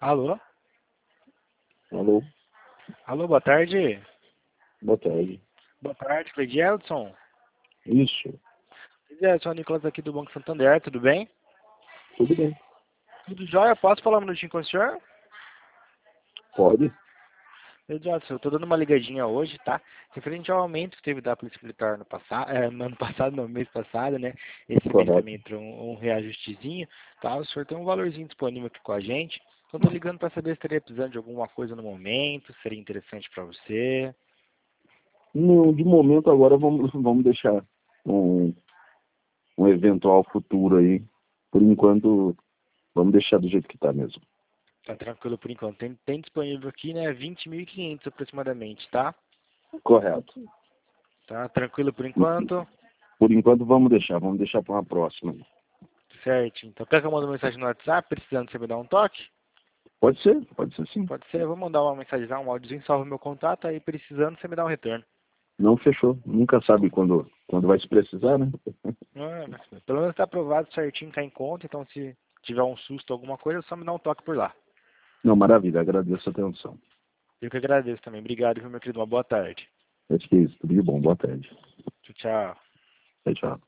Alô? Alô, Alô, boa tarde. boa tarde. Boa tarde, Cleidelson. Isso, Cleidelson, é o Nicolas aqui do Banco Santander, tudo bem? tudo bem. Tudo jóia? Posso falar um minutinho com o senhor? Pode? Cleidelson, eu tô dando uma ligadinha hoje, tá? Referente ao aumento que teve da Polícia Militar no passado, no ano passado, no mês passado, né? Esse mês Correto. também entrou um reajustezinho, tá? O senhor tem um valorzinho disponível aqui com a gente. Então tô ligando para saber se estaria precisando de alguma coisa no momento, seria interessante para você. Não, de momento agora vamos deixar um, um eventual futuro aí. Por enquanto, vamos deixar do jeito que está mesmo. Tá tranquilo por enquanto. Tem disponível aqui, né? 20.500 aproximadamente, tá? Correto. Tá tranquilo por enquanto. Por enquanto vamos deixar para uma próxima. Certo. Então, quer que eu mande uma mensagem no WhatsApp, precisando você me dar um toque? Pode ser sim. Pode ser, eu vou mandar uma mensagem, um áudiozinho, salva meu contato, aí precisando você me dá um retorno. Não fechou. Nunca sabe quando vai se precisar, né? Mas pelo menos tá aprovado certinho, cai em conta, então se tiver um susto, alguma coisa, só me dá um toque por lá. Não, maravilha, agradeço a atenção. Eu que agradeço também. Obrigado, viu, meu querido? Uma boa tarde. Acho que é isso. Tudo de bom. Boa tarde. Tchau, tchau. Tchau, tchau.